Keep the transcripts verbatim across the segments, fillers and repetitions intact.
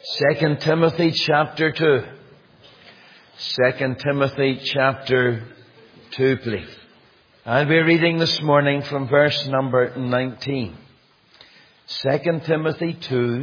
Second Timothy chapter two. Second Timothy chapter two, please. I'll be reading this morning from verse number nineteen. Second Timothy two,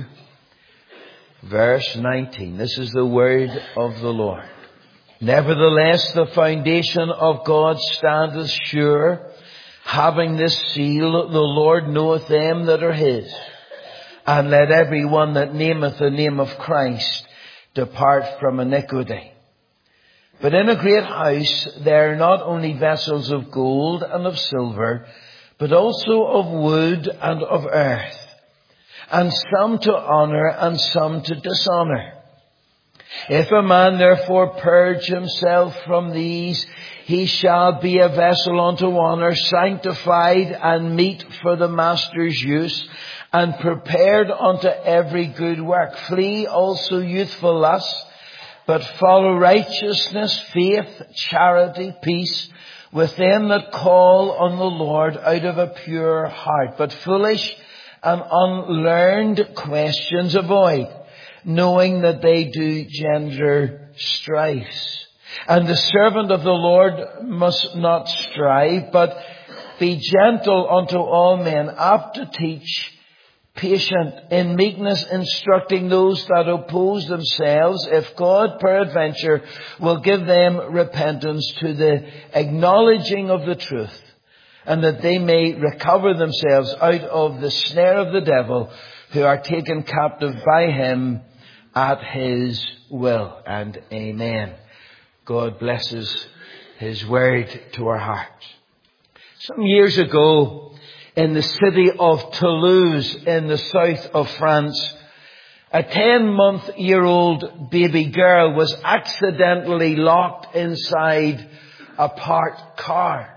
verse nineteen. This is the word of the Lord. Nevertheless, the foundation of God standeth sure, having this seal, the Lord knoweth them that are his. And let every one that nameth the name of Christ depart from iniquity. But in a great house there are not only vessels of gold and of silver, but also of wood and of earth, and some to honour and some to dishonour. If a man therefore purge himself from these, he shall be a vessel unto honour, sanctified and meet for the master's use, and prepared unto every good work. Flee also youthful lusts, but follow righteousness, faith, charity, peace, with them that call on the Lord out of a pure heart. But foolish and unlearned questions avoid, knowing that they do gender strifes. And the servant of the Lord must not strive, but be gentle unto all men, apt to teach, patient, in meekness instructing those that oppose themselves, if God peradventure will give them repentance to the acknowledging of the truth, and that they may recover themselves out of the snare of the devil, who are taken captive by him at his will. And amen. God blesses his word to our hearts. Some years ago, in the city of Toulouse in the south of France, a ten-month-year-old baby girl was accidentally locked inside a parked car.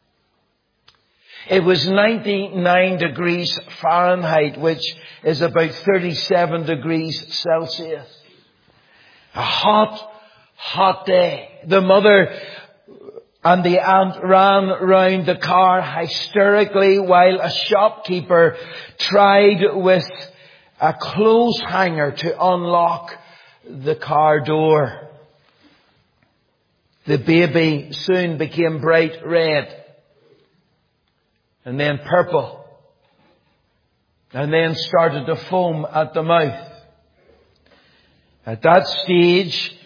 It was ninety-nine degrees Fahrenheit, which is about thirty-seven degrees Celsius. A hot, hot day. The mother and the aunt ran round the car hysterically while a shopkeeper tried with a clothes hanger to unlock the car door. The baby soon became bright red, and then purple, and then started to foam at the mouth. At that stage,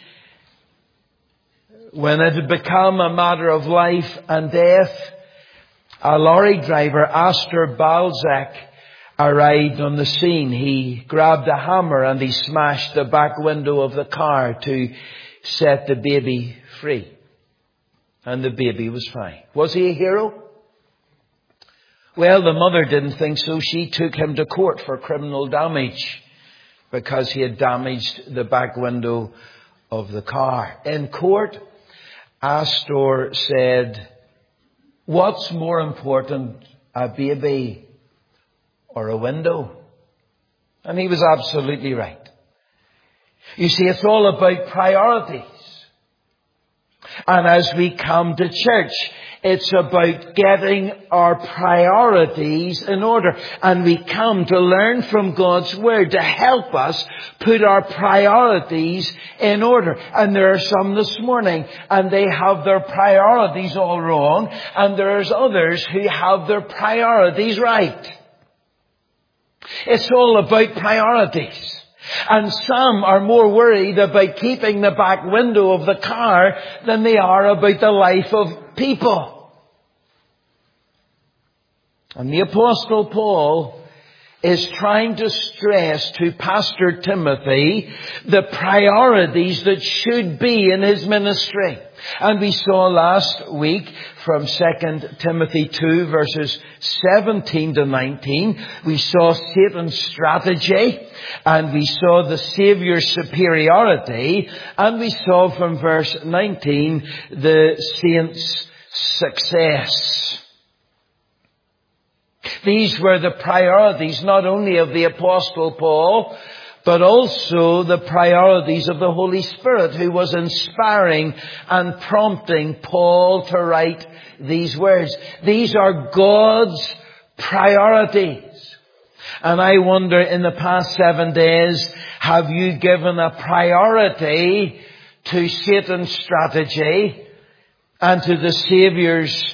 when it had become a matter of life and death, a lorry driver, Astor Balzac, arrived on the scene. He grabbed a hammer and he smashed the back window of the car to set the baby free. And the baby was fine. Was he a hero? Well, the mother didn't think so. She took him to court for criminal damage because he had damaged the back window of the car. In court, Astor said, "What's more important, a baby or a window?" And he was absolutely right. You see, it's all about priorities. And as we come to church, it's about getting our priorities in order. And we come to learn from God's Word to help us put our priorities in order. And there are some this morning, and they have their priorities all wrong. And there's others who have their priorities right. It's all about priorities. And some are more worried about keeping the back window of the car than they are about the life of people. And the Apostle Paul is trying to stress to Pastor Timothy the priorities that should be in his ministry. And we saw last week from Second Timothy two verses seventeen to nineteen, we saw Satan's strategy, and we saw the Saviour's superiority, and we saw from verse nineteen the saint's success. These were the priorities not only of the Apostle Paul, but also the priorities of the Holy Spirit, who was inspiring and prompting Paul to write these words. These are God's priorities. And I wonder, in the past seven days, have you given a priority to Satan's strategy and to the Saviour's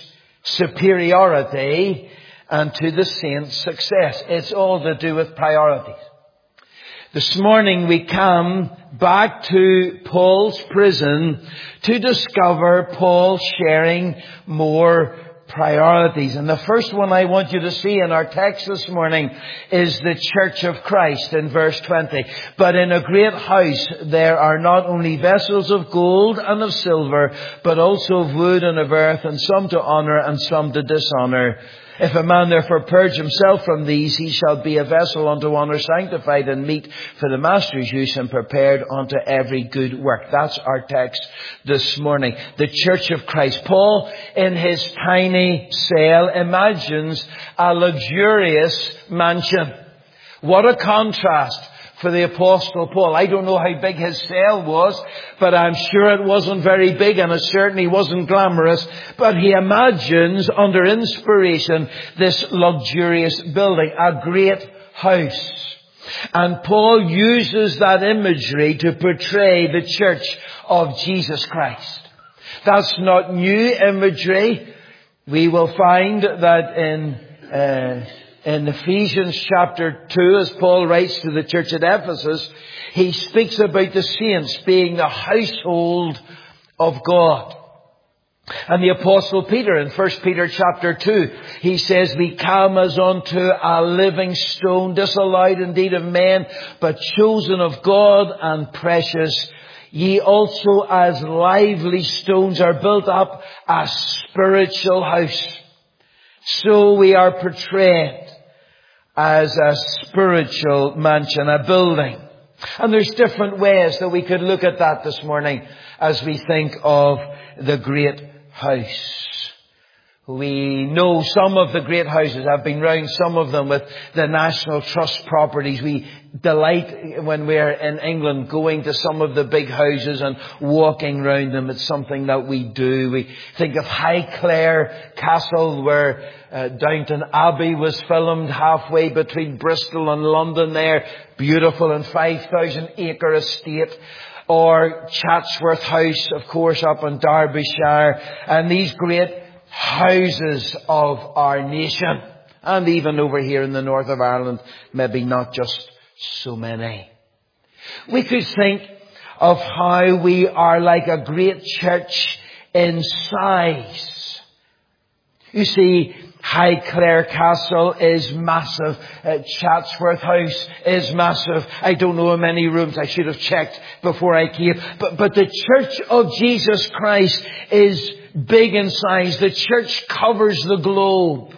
superiority and to the saint's success? It's all to do with priorities. This morning we come back to Paul's prison to discover Paul sharing more priorities. And the first one I want you to see in our text this morning is the church of Christ in verse twenty. But in a great house there are not only vessels of gold and of silver, but also of wood and of earth, and some to honour and some to dishonour. If a man therefore purge himself from these, he shall be a vessel unto honour, sanctified and meet for the master's use, and prepared unto every good work. That's our text this morning. The church of Christ. Paul, in his tiny cell, imagines a luxurious mansion. What a contrast for the Apostle Paul. I don't know how big his cell was, but I'm sure it wasn't very big, and it certainly wasn't glamorous. But he imagines, under inspiration, this luxurious building, a great house. And Paul uses that imagery to portray the church of Jesus Christ. That's not new imagery. We will find that in uh, In Ephesians chapter two, as Paul writes to the church at Ephesus, he speaks about the saints being the household of God. And the Apostle Peter in First Peter chapter two, he says, "We come as unto a living stone, disallowed indeed of men, but chosen of God and precious. Ye also as lively stones are built up a spiritual house." So we are portrayed as a spiritual mansion, a building. And there's different ways that we could look at that this morning as we think of the great house. We know some of the great houses. I've been round some of them with the National Trust properties. We delight when we're in England going to some of the big houses and walking round them. It's something that we do. We think of Highclere Castle, where uh, Downton Abbey was filmed, halfway between Bristol and London there. Beautiful and five thousand acre estate. Or Chatsworth House, of course, up in Derbyshire. And these great houses of our nation, and even over here in the north of Ireland, maybe not just so many. We could think of how we are like a great church in size. You see, Highclere Castle is massive. Uh, Chatsworth House is massive. I don't know how many rooms. I should have checked before I came. But, but the Church of Jesus Christ is big in size. The church covers the globe.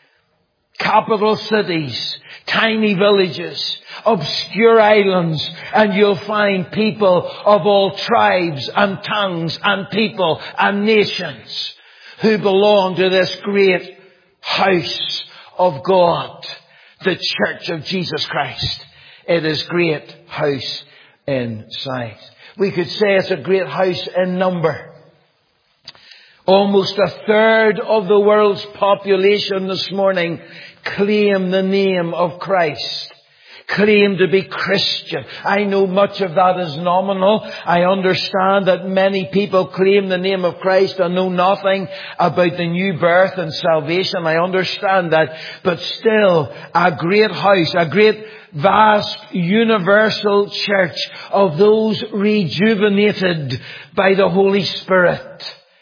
Capital cities, tiny villages, obscure islands, and you'll find people of all tribes and tongues and people and nations who belong to this great house of God, the Church of Jesus Christ. It is great house in size. We could say it's a great house in number. Almost a third of the world's population this morning claim the name of Christ. Claim to be Christian. I know much of that is nominal. I understand that many people claim the name of Christ and know nothing about the new birth and salvation. I understand that. But still, a great house, a great vast universal church of those rejuvenated by the Holy Spirit,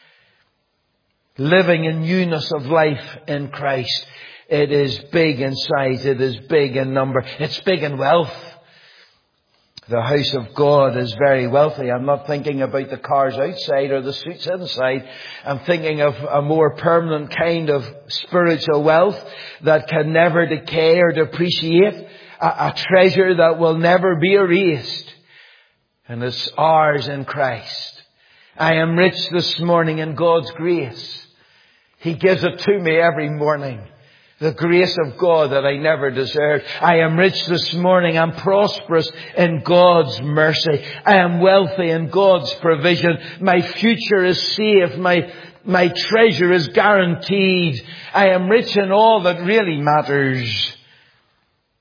living in newness of life in Christ. It is big in size. It is big in number. It's big in wealth. The house of God is very wealthy. I'm not thinking about the cars outside or the suits inside. I'm thinking of a more permanent kind of spiritual wealth that can never decay or depreciate. A, a treasure that will never be erased. And it's ours in Christ. I am rich this morning in God's grace. He gives it to me every morning. The grace of God that I never deserved. I am rich this morning. I'm prosperous in God's mercy. I am wealthy in God's provision. My future is safe. My, my treasure is guaranteed. I am rich in all that really matters.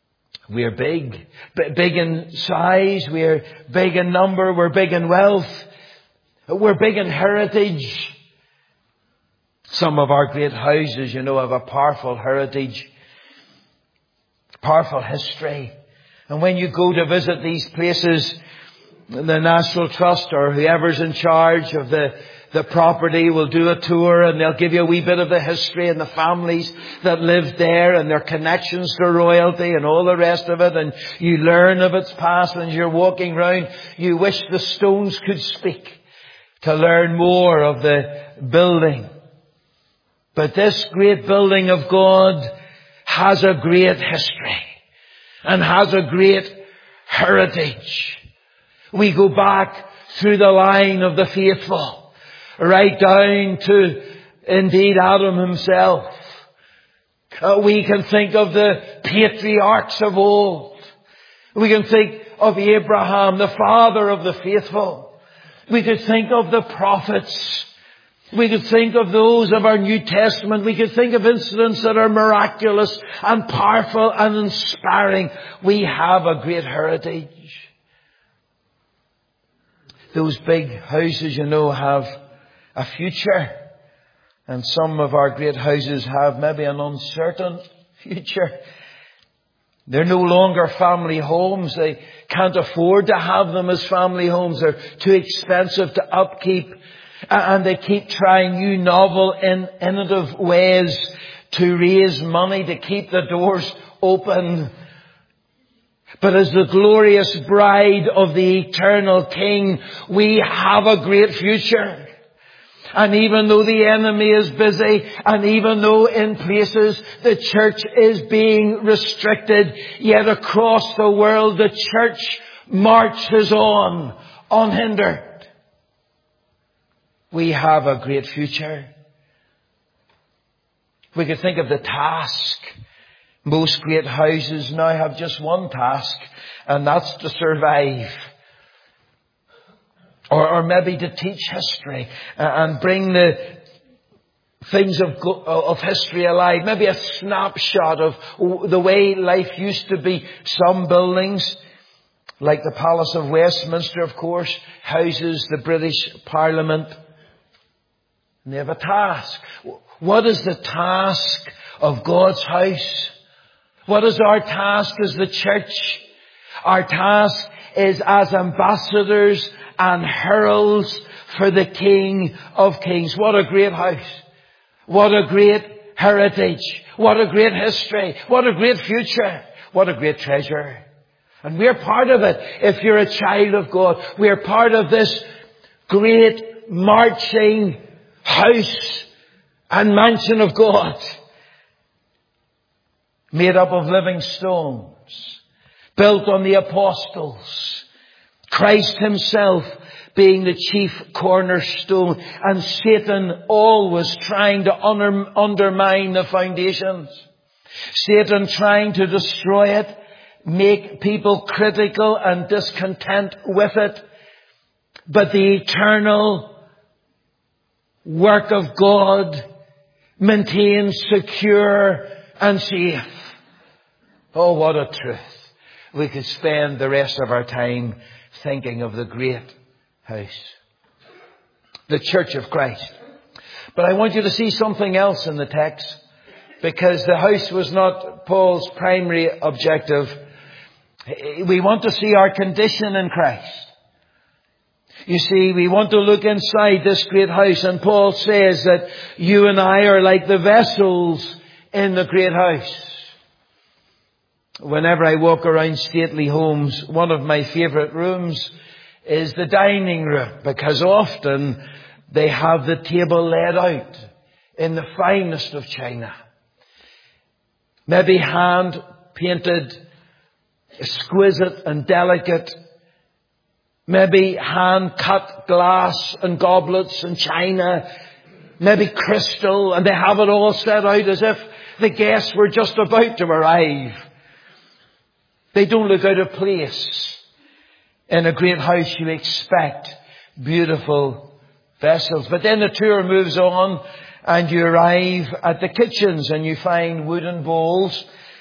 We're big. B- big in size. We're big in number. We're big in wealth. We're big in heritage. Some of our great houses, you know, have a powerful heritage. Powerful history. And when you go to visit these places, the National Trust or whoever's in charge of the The property will do a tour and they'll give you a wee bit of the history and the families that lived there and their connections to royalty and all the rest of it. And you learn of its past, and as you're walking round, you wish the stones could speak to learn more of the building. But this great building of God has a great history and has a great heritage. We go back through the line of the faithful, right down to, indeed, Adam himself. Uh, we can think of the patriarchs of old. We can think of Abraham, the father of the faithful. We could think of the prophets. We could think of those of our New Testament. We could think of incidents that are miraculous and powerful and inspiring. We have a great heritage. Those big houses, you know, have a future. And some of our great houses have maybe an uncertain future. They're no longer family homes. They can't afford to have them as family homes. They're too expensive to upkeep. And they keep trying new novel and innovative ways to raise money to keep the doors open. But as the glorious bride of the eternal King, we have a great future. And even though the enemy is busy, and even though in places the church is being restricted, yet across the world the church marches on, unhindered. We have a great future. We could think of the task. Most great houses now have just one task, and that's to survive. Or, or maybe to teach history and bring the things of, of history alive. Maybe a snapshot of the way life used to be. Some buildings, like the Palace of Westminster, of course, houses the British Parliament. And they have a task. What is the task of God's house? What is our task as the church? Our task is as ambassadors and heralds for the King of Kings. What a great house. What a great heritage. What a great history. What a great future. What a great treasure. And we're part of it. If you're a child of God, we're part of this great marching house and mansion of God, made up of living stones, built on the apostles, Christ himself being the chief cornerstone, and Satan always trying to under, undermine the foundations. Satan trying to destroy it, make people critical and discontent with it. But the eternal work of God maintains secure and safe. Oh, what a truth. We could spend the rest of our time thinking of the great house, the Church of Christ. But I want you to see something else in the text, because the house was not Paul's primary objective. We want to see our condition in Christ. You see, we want to look inside this great house, and Paul says that you and I are like the vessels in the great house. Whenever I walk around stately homes, one of my favourite rooms is the dining room, because often they have the table laid out in the finest of china. Maybe hand painted, exquisite and delicate. Maybe hand cut glass and goblets and china. Maybe crystal, and they have it all set out as if the guests were just about to arrive. They don't look out of place. In a great house you expect beautiful vessels. But then the tour moves on and you arrive at the kitchens and you find wooden bowls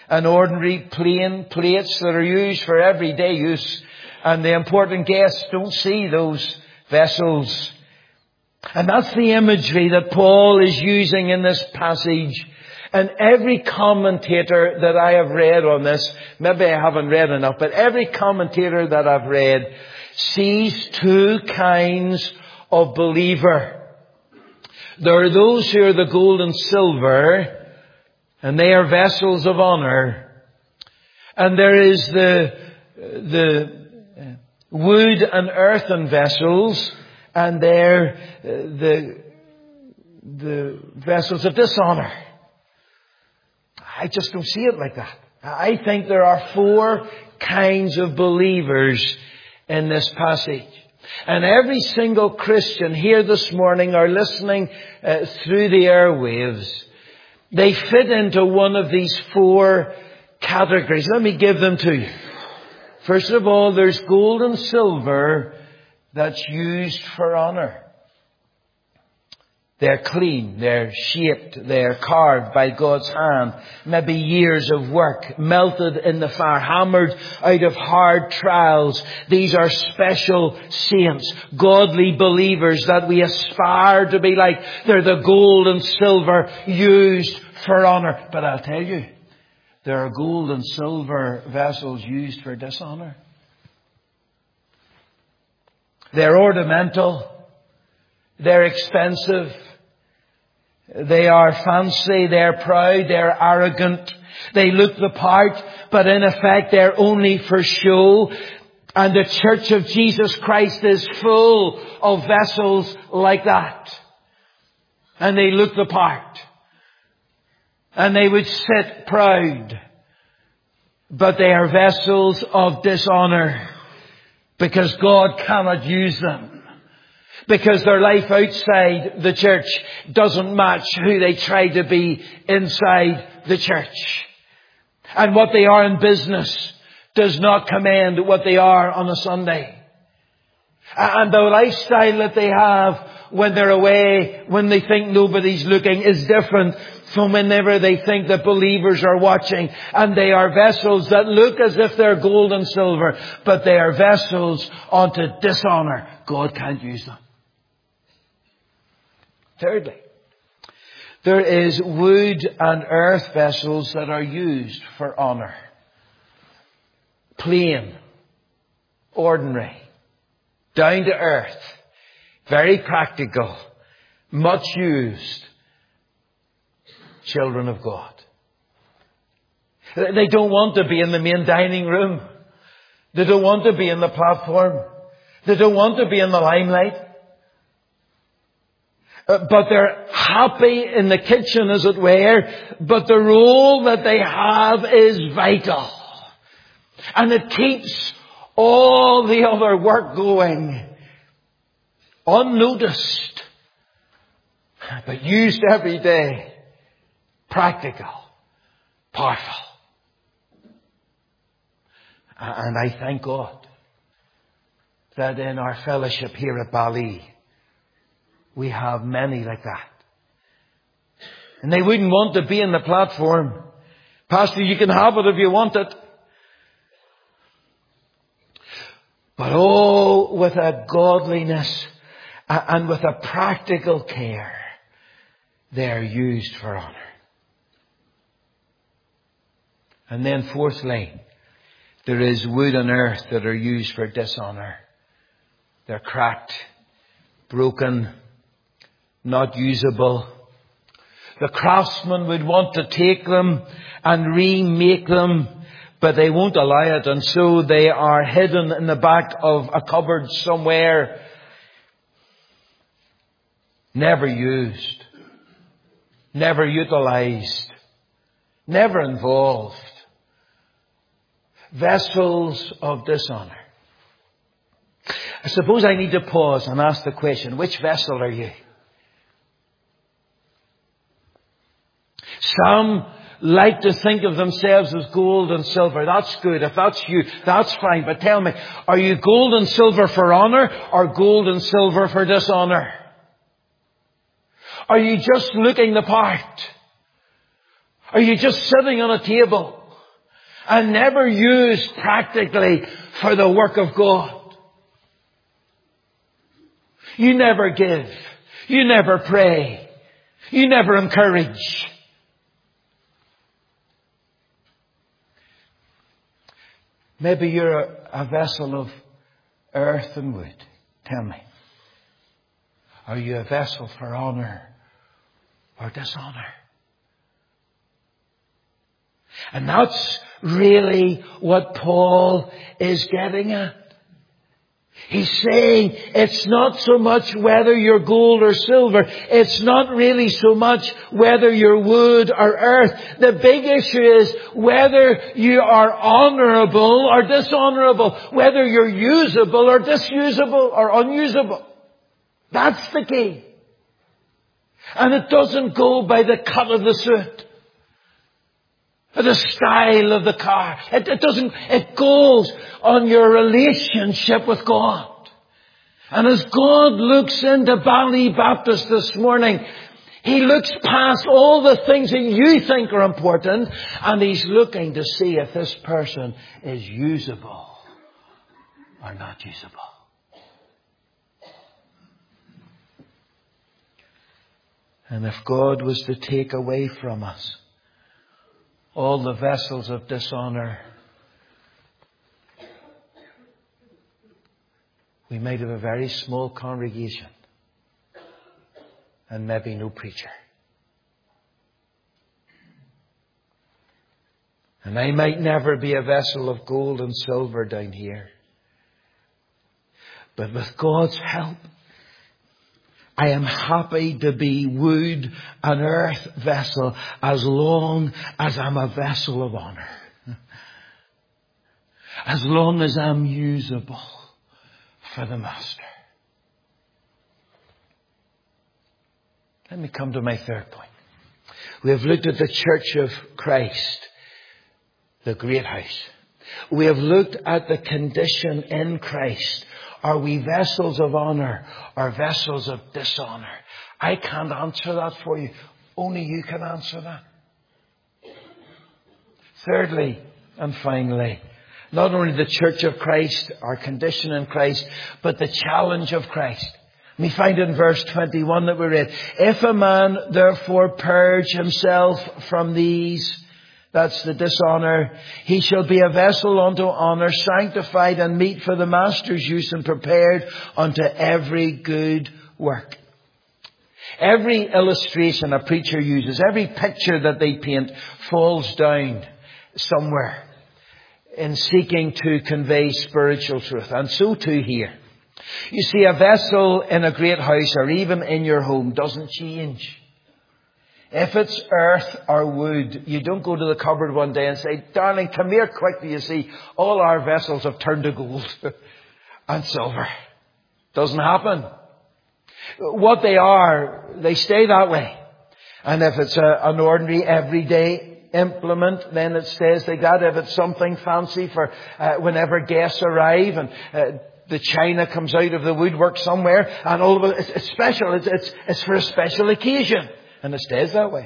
and ordinary plain plates that are used for everyday use. And the important guests don't see those vessels. And that's the imagery that Paul is using in this passage. And every commentator that I have read on this, maybe I haven't read enough, but every commentator that I've read sees two kinds of believer. There are those who are the gold and silver, and they are vessels of honor. And there is the, the wood and earthen vessels, and they're the, the vessels of dishonor. I just don't see it like that. I think there are four kinds of believers in this passage. And every single Christian here this morning or listening uh, through the airwaves, they fit into one of these four categories. Let me give them to you. First of all, there's gold and silver that's used for honor. They're clean, they're shaped, they're carved by God's hand. Maybe years of work, melted in the fire, hammered out of hard trials. These are special saints, godly believers that we aspire to be like. They're the gold and silver used for honor. But I'll tell you, there are gold and silver vessels used for dishonor. They're ornamental. They're expensive. They are fancy. They're proud. They're arrogant. They look the part, but in effect they're only for show. And the Church of Jesus Christ is full of vessels like that. And they look the part. And they would sit proud. But they are vessels of dishonor. Because God cannot use them. Because their life outside the church doesn't match who they try to be inside the church. And what they are in business does not commend what they are on a Sunday. And the lifestyle that they have when they're away, when they think nobody's looking, is different from whenever they think that believers are watching. And they are vessels that look as if they're gold and silver, but they are vessels unto dishonor. God can't use them. Thirdly, there is wood and earth vessels that are used for honor. Plain, ordinary, down to earth, very practical, much used children of God. They don't want to be in the main dining room. They don't want to be in the platform. They don't want to be in the limelight. Uh, but they're happy in the kitchen, as it were. But the role that they have is vital. And it keeps all the other work going unnoticed, but used every day. Practical. Powerful. And I thank God that in our fellowship here at Bali, we have many like that. And they wouldn't want to be in the platform. Pastor, you can have it if you want it. But oh, with a godliness and with a practical care, they are used for honor. And then fourthly, there is wood and earth that are used for dishonor. They're cracked, broken, not usable. The craftsman would want to take them and remake them, but they won't allow it, and so they are hidden in the back of a cupboard somewhere. Never used. Never utilized. Never involved. Vessels of dishonor. I suppose I need to pause and ask the question, which vessel are you? Some like to think of themselves as gold and silver. That's good. If that's you, that's fine. But tell me, are you gold and silver for honor or gold and silver for dishonor? Are you just looking the part? Are you just sitting on a table? and never used practically for the work of God. You never give. You never pray. You never encourage. Maybe you're a, a vessel of earth and wood. Tell me. Are you a vessel for honor or dishonor? And that's really what Paul is getting at. He's saying it's not so much whether you're gold or silver. It's not really so much whether you're wood or earth. The big issue is whether you are honorable or dishonorable. Whether you're usable or disusable or unusable. That's the key. And it doesn't go by the cut of the suit. The style of the car. It, it doesn't, it goes on your relationship with God. And as God looks into Ballybaptist this morning, He looks past all the things that you think are important, and He's looking to see if this person is usable or not usable. And if God was to take away from us all the vessels of dishonor, we might have a very small congregation and maybe no preacher. And I might never be a vessel of gold and silver down here. But with God's help, I am happy to be wood and earth vessel as long as I'm a vessel of honor. As long as I'm usable for the Master. Let me come to my third point. We have looked at the Church of Christ, the great house. We have looked at the condition in Christ. Are we vessels of honor or vessels of dishonor? I can't answer that for you. Only you can answer that. Thirdly and finally, not only the Church of Christ, our condition in Christ, but the challenge of Christ. We find in verse twenty-one that we read, if a man therefore purge himself from these, that's the dishonor, he shall be a vessel unto honor, sanctified and meet for the Master's use and prepared unto every good work. Every illustration a preacher uses, every picture that they paint falls down somewhere in seeking to convey spiritual truth. And so too here. You see, a vessel in a great house or even in your home doesn't change. If it's earth or wood, you don't go to the cupboard one day and say, darling, come here quickly. You see, all our vessels have turned to gold and silver. Doesn't happen. What they are, they stay that way. And if it's a, an ordinary, everyday implement, then it stays like that. If it's something fancy for uh, whenever guests arrive and uh, the china comes out of the woodwork somewhere and all of it, it's, it's special. It's, it's, it's for a special occasion. And it stays that way.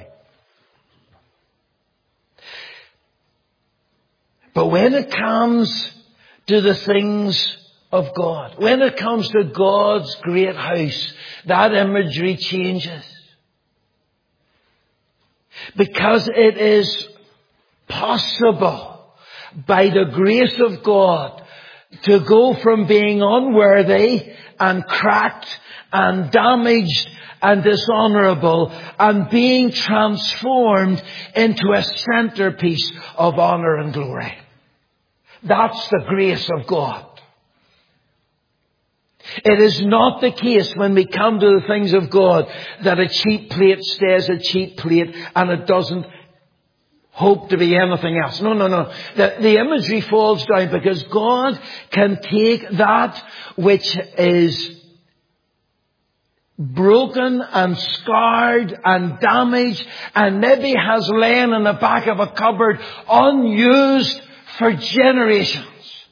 But when it comes to the things of God, when it comes to God's great house, that imagery changes. Because it is possible by the grace of God to go from being unworthy and cracked and damaged and dishonorable and being transformed into a centerpiece of honor and glory. That's the grace of God. It is not the case when we come to the things of God that a cheap plate stays a cheap plate and it doesn't hope to be anything else. No, no, no. The, the imagery falls down because God can take that which is broken and scarred and damaged and maybe has lain in the back of a cupboard unused for generations.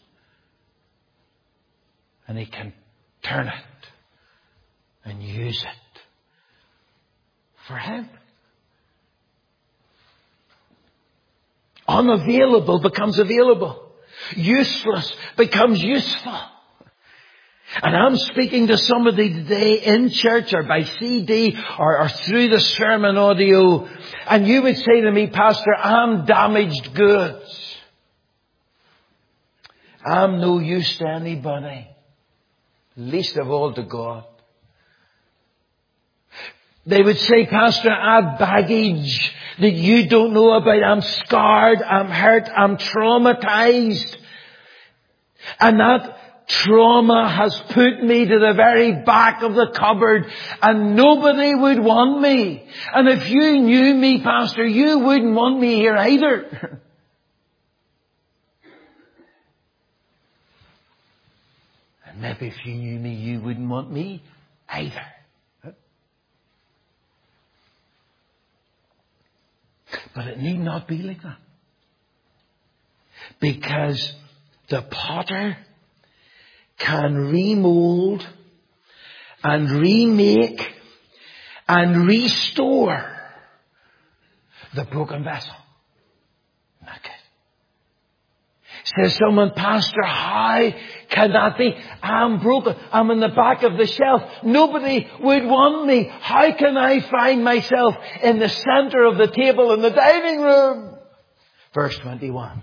And He can turn it and use it for Him. Unavailable becomes available. Useless becomes useful. And I'm speaking to somebody today in church or by C D or, or through the sermon audio, and you would say to me, Pastor, I'm damaged goods. I'm no use to anybody, least of all to God. They would say, Pastor, I've baggage that you don't know about. I'm scarred, I'm hurt, I'm traumatized. And that trauma has put me to the very back of the cupboard, and nobody would want me. And if you knew me, Pastor, you wouldn't want me here either. And maybe if you knew me, you wouldn't want me either. But it need not be like that. Because the potter can remold and remake and restore the broken vessel. Not good. Says someone, Pastor, how can that be? I'm broken. I'm in the back of the shelf. Nobody would want me. How can I find myself in the center of the table in the dining room? Verse twenty-one.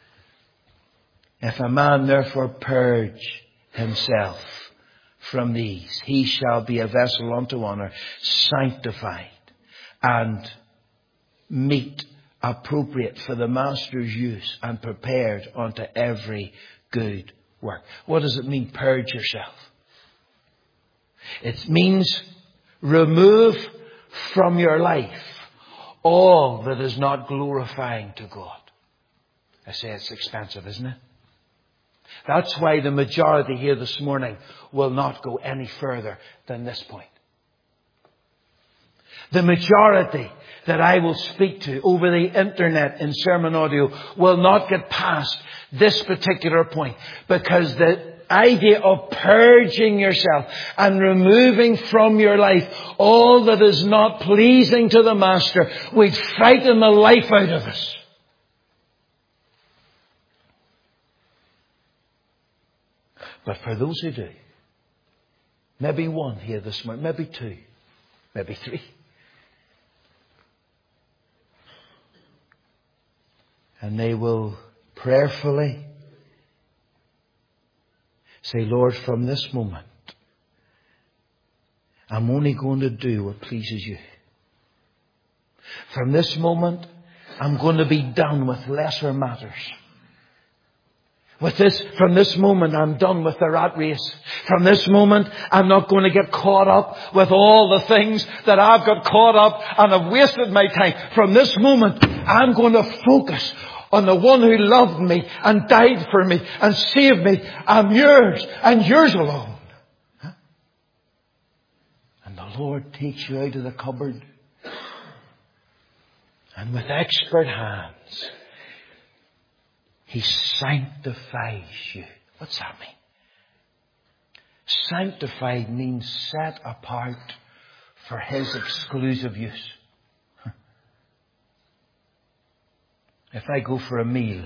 If a man therefore purge himself from these, he shall be a vessel unto honor, sanctified and meet, appropriate for the master's use, and prepared unto every good work. What does it mean, purge yourself? It means remove from your life all that is not glorifying to God. I say it's expensive, isn't it? That's why the majority here this morning will not go any further than this point. The majority that I will speak to over the internet in sermon audio will not get past this particular point, because the idea of purging yourself and removing from your life all that is not pleasing to the Master would frighten the life out of us. But for those who do, maybe one here this morning, maybe two, maybe three, and they will prayerfully say, Lord, from this moment, I'm only going to do what pleases you. From this moment, I'm going to be done with lesser matters. With this, from this moment, I'm done with the rat race. From this moment, I'm not going to get caught up with all the things that I've got caught up and have wasted my time. From this moment, I'm going to focus on the one who loved me and died for me and saved me. I'm yours and yours alone. Huh? And the Lord takes you out of the cupboard, and with expert hands, He sanctifies you. What's that mean? Sanctified means set apart for His exclusive use. If I go for a meal,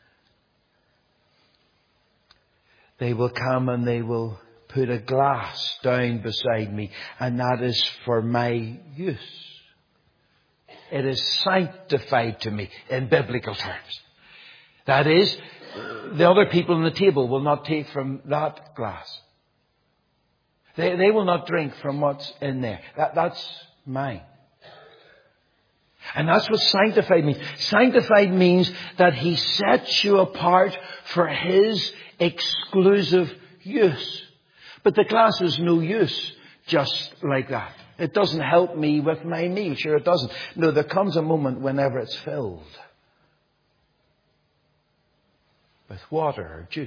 they will come and they will put a glass down beside me, and that is for my use. It is sanctified to me in biblical terms. That is, the other people on the table will not take from that glass. They, they will not drink from what's in there. That, that's mine. And that's what sanctified means. Sanctified means that He sets you apart for His exclusive use. But the glass is no use just like that. It doesn't help me with my meal. Sure, it doesn't. No, there comes a moment whenever it's filled with water or juice.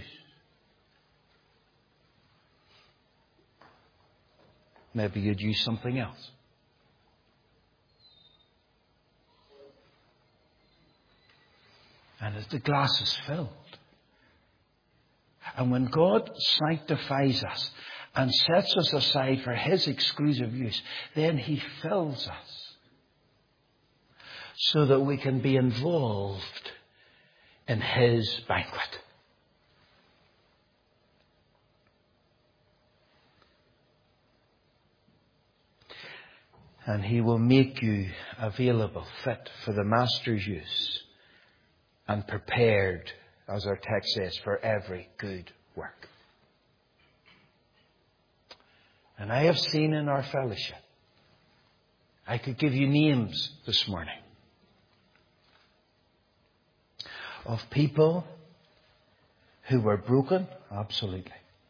Maybe you'd use something else. And as the glass is filled, and when God sanctifies us and sets us aside for His exclusive use, then He fills us so that we can be involved in His banquet. And He will make you available, fit for the Master's use, and prepared, as our text says, for every good work. And I have seen in our fellowship, I could give you names this morning of people who were broken, absolutely.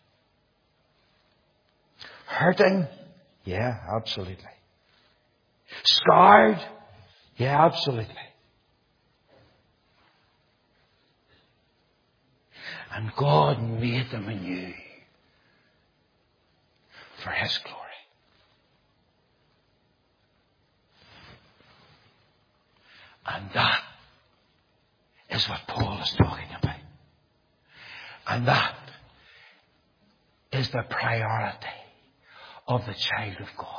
Hurting, yeah, absolutely. Scarred, yeah, absolutely. And God made them anew for His glory. And that is what Paul is talking about. And that is the priority of the child of God.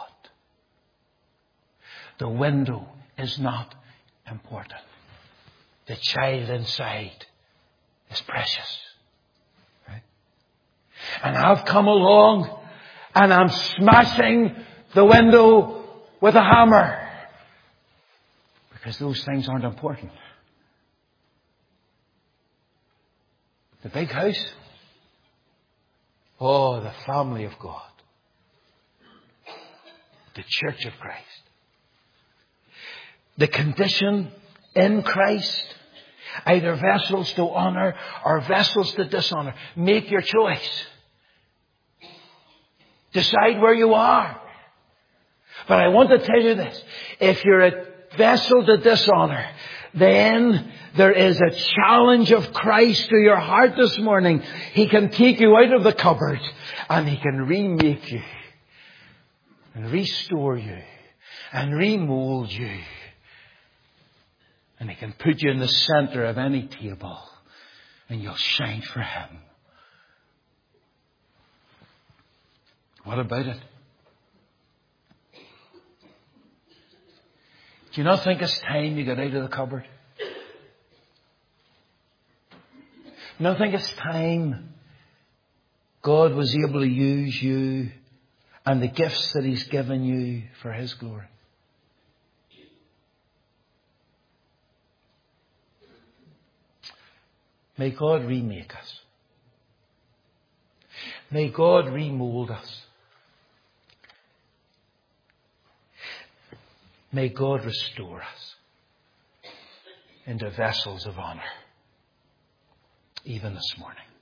The window is not important. The child inside is precious. Right? And I've come along and I'm smashing the window with a hammer. Because those things aren't important. The big house. Oh, the family of God. The church of Christ. The condition in Christ. Either vessels to honor or vessels to dishonor. Make your choice. Decide where you are. But I want to tell you this. If you're a vessel to dishonor, then there is a challenge of Christ to your heart this morning. He can take you out of the cupboard and He can remake you and restore you and remold you. And He can put you in the center of any table and you'll shine for Him. What about it? Do you not think it's time you got out of the cupboard? Do you not think it's time God was able to use you and the gifts that He's given you for His glory? May God remake us. May God remold us. May God restore us into vessels of honor, even this morning.